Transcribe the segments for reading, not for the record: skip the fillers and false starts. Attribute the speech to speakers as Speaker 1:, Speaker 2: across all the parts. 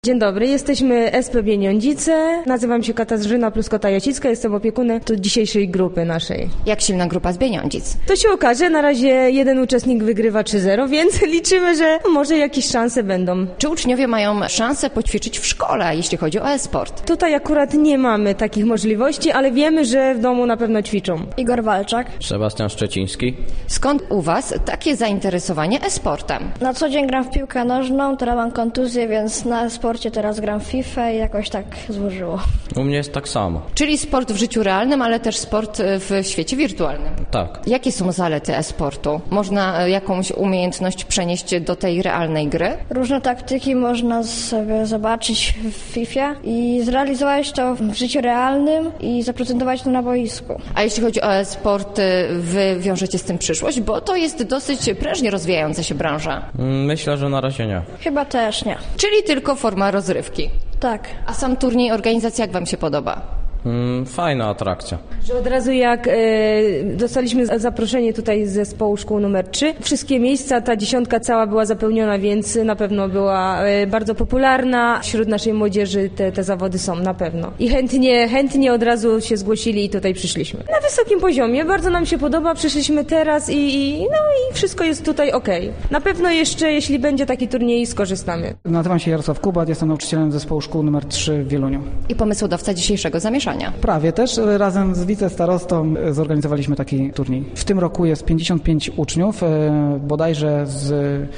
Speaker 1: Dzień dobry, jesteśmy SP Bieniądzice. Nazywam się Katarzyna Pluskota-Jacicka, jestem opiekunem dzisiejszej grupy naszej.
Speaker 2: Jak silna grupa z Bieniądzic?
Speaker 1: To się okaże, na razie jeden uczestnik wygrywa 3-0, więc liczymy, że może jakieś szanse będą.
Speaker 2: Czy uczniowie mają szansę poćwiczyć w szkole, jeśli chodzi o e-sport?
Speaker 1: Tutaj akurat nie mamy takich możliwości, ale wiemy, że w domu na pewno ćwiczą.
Speaker 3: Igor Walczak.
Speaker 4: Sebastian Szczeciński.
Speaker 2: Skąd u Was takie zainteresowanie e-sportem?
Speaker 3: Na co dzień gram w piłkę nożną, teraz mam kontuzję, więc na sporcie teraz gram w FIFA i jakoś tak złożyło.
Speaker 4: U mnie jest tak samo.
Speaker 2: Czyli sport w życiu realnym, ale też sport w świecie wirtualnym.
Speaker 4: Tak.
Speaker 2: Jakie są zalety e-sportu? Można jakąś umiejętność przenieść do tej realnej gry?
Speaker 3: Różne taktyki można sobie zobaczyć w FIFA i zrealizować to w życiu realnym i zaprezentować to na boisku.
Speaker 2: A jeśli chodzi o e-sport, Wy wiążecie z tym przyszłość? Bo to jest dosyć prężnie rozwijająca się branża.
Speaker 4: Myślę, że na razie nie.
Speaker 3: Chyba też nie.
Speaker 2: Czyli tylko forma rozrywki.
Speaker 3: Tak.
Speaker 2: A sam turniej, organizacja jak Wam się podoba?
Speaker 4: Fajna atrakcja.
Speaker 1: Że od razu jak dostaliśmy zaproszenie tutaj z zespołu szkół numer 3, wszystkie miejsca, ta 10 cała była zapełniona, więc na pewno była bardzo popularna. Wśród naszej młodzieży te zawody są na pewno. I chętnie od razu się zgłosili i tutaj przyszliśmy. Na wysokim poziomie, bardzo nam się podoba, przyszliśmy teraz i wszystko jest tutaj okej. Na pewno jeszcze, jeśli będzie taki turniej, skorzystamy.
Speaker 5: Nazywam się Jarosław Kubat, jestem nauczycielem zespołu szkół numer 3 w Wieluniu.
Speaker 2: I pomysłodawca dzisiejszego zamieszania.
Speaker 5: Prawie też, razem z wicestarostą zorganizowaliśmy taki turniej. W tym roku jest 55 uczniów, bodajże z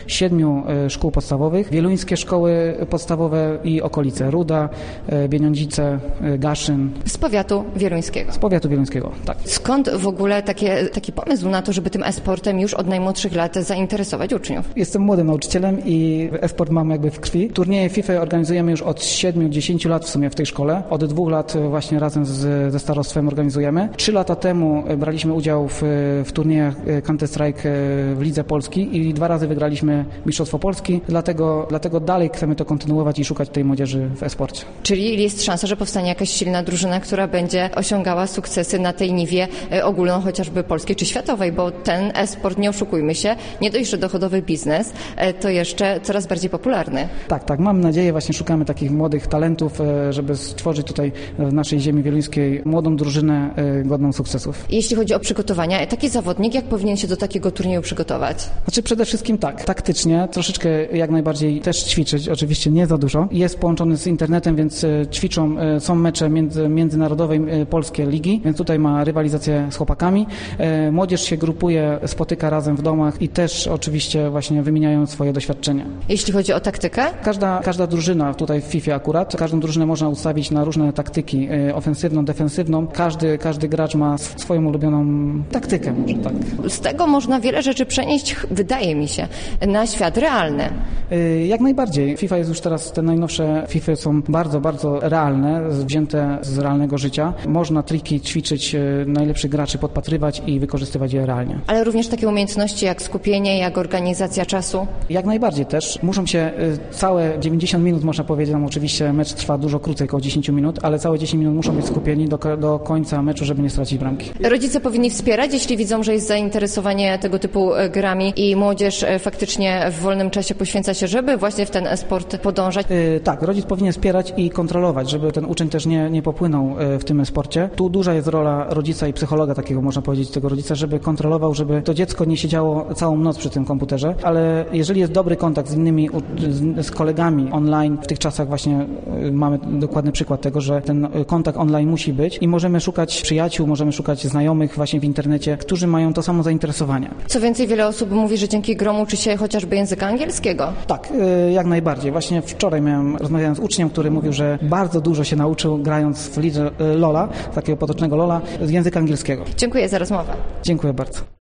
Speaker 5: 7 szkół podstawowych. Wieluńskie szkoły podstawowe i okolice. Ruda, Bieniądzice, Gaszyn.
Speaker 2: Z powiatu wieluńskiego.
Speaker 5: Z powiatu wieluńskiego, tak.
Speaker 2: Skąd w ogóle taki pomysł na to, żeby tym e-sportem już od najmłodszych lat zainteresować uczniów?
Speaker 5: Jestem młodym nauczycielem i e-sport mam jakby w krwi. Turnieje FIFA organizujemy już od 7-10 lat w sumie w tej szkole. Od 2 lat właśnie razem ze starostwem organizujemy. 3 lata temu braliśmy udział w turniejach Counter-Strike w Lidze Polski i 2 razy wygraliśmy Mistrzostwo Polski. Dlatego dalej chcemy to kontynuować i szukać tej młodzieży w e-sporcie.
Speaker 2: Czyli jest szansa, że powstanie jakaś silna drużyna, która będzie osiągała sukcesy na tej niwie ogólną, chociażby polskiej czy światowej, bo ten e-sport, nie oszukujmy się, nie dość, że dochodowy biznes, to jeszcze coraz bardziej popularny.
Speaker 5: Tak, mam nadzieję, właśnie szukamy takich młodych talentów, żeby stworzyć tutaj w naszej ziemi wieluńskiej młodą drużynę godną sukcesów.
Speaker 2: Jeśli chodzi o przygotowania, taki zawodnik jak powinien się do takiego turnieju przygotować?
Speaker 5: Znaczy przede wszystkim tak, taktycznie, troszeczkę jak najbardziej też ćwiczyć, oczywiście nie za dużo. Jest połączony z internetem, więc ćwiczą, są mecze międzynarodowej polskie ligi, więc tutaj ma rywalizację z chłopakami. Młodzież się grupuje, spotyka razem w domach i też oczywiście właśnie wymieniają swoje doświadczenia.
Speaker 2: Jeśli chodzi o taktykę?
Speaker 5: Każda drużyna tutaj w FIFA akurat, każdą drużynę można ustawić na różne taktyki, ofensywną, defensywną. Każdy gracz ma swoją ulubioną taktykę, może tak.
Speaker 2: Z tego można wiele rzeczy przenieść, wydaje mi się, na świat realny.
Speaker 5: Jak najbardziej. FIFA jest już teraz, te najnowsze FIFA są bardzo, bardzo realne, wzięte z realnego życia. Można triki ćwiczyć, najlepszych graczy podpatrywać i wykorzystywać je realnie.
Speaker 2: Ale również takie umiejętności jak skupienie, jak organizacja czasu?
Speaker 5: Jak najbardziej też. Muszą się całe 90 minut, można powiedzieć, tam oczywiście mecz trwa dużo krócej, około 10 minut, ale całe 10 minut muszą być skupieni do końca meczu, żeby nie stracić bramki.
Speaker 2: Rodzice powinni wspierać, jeśli widzą, że jest zainteresowanie tego typu grami i młodzież faktycznie w wolnym czasie poświęca się, żeby właśnie w ten e-sport podążać.
Speaker 5: Tak, rodzic powinien wspierać i kontrolować, żeby ten uczeń też nie popłynął w tym e-sporcie. Tu duża jest rola rodzica i psychologa takiego, można powiedzieć, tego rodzica, żeby kontrolował, żeby to dziecko nie siedziało całą noc przy tym komputerze, ale jeżeli jest dobry kontakt z innymi, z kolegami online, w tych czasach właśnie mamy dokładny przykład tego, że ten kontakt online musi być i możemy szukać przyjaciół, możemy szukać znajomych właśnie w internecie, którzy mają to samo zainteresowanie.
Speaker 2: Co więcej, wiele osób mówi, że dzięki grom uczy się chociażby języka angielskiego.
Speaker 5: Tak, jak najbardziej. Właśnie wczoraj rozmawiałem z uczniem, który mówił, że bardzo dużo się nauczył grając w lidze LoL'a, takiego potocznego LoL'a, z języka angielskiego.
Speaker 2: Dziękuję za rozmowę.
Speaker 5: Dziękuję bardzo.